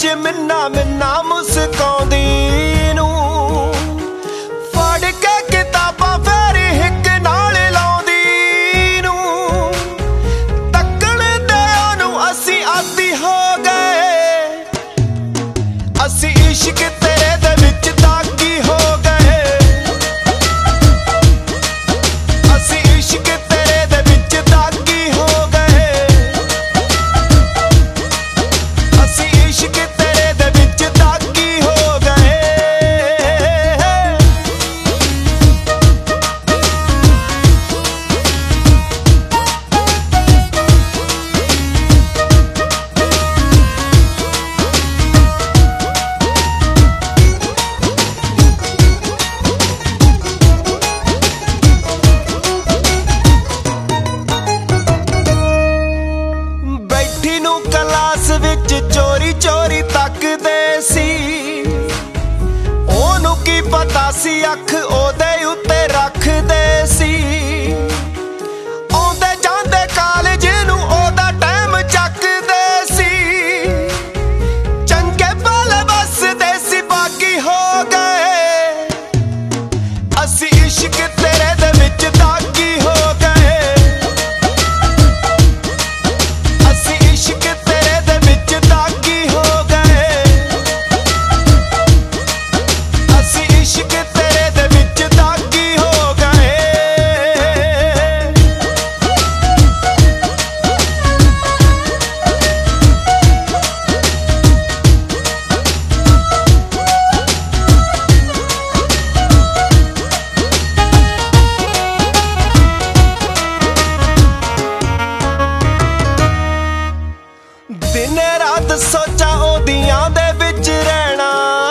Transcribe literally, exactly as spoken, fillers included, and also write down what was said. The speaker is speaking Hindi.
विच मिन्ना मिन्ना मुस्काउंदी नूं फड़ के किताबां फेर हिक नाल लाउंदी नूं तक्कण दे ओनू असीं आदी हो गए असीं इश्क तेरे दे विच दागी हो गए असीं इश्क तेरे दे विच दागी हो गए असीं इश्क तेरे दे विच दागी हो गए। बैठी नूं क्लास विच चोरी चोरी तकदे सी ओनू की पता सी अख ओदे उत्ते रखदे सी आउंदे जांदे कालेज नूं ओदा टाइम चकदे सी चंगे भले बसदे सी बाकी हो गए असीं इश्क तेरे दे विच दागी हो गए असीं इश्क तेरे दे विच दागी हो गए असीं इश्क तेरे दे विच दागी हो गए। दिन रात सोचा ओदियां दे विच रहना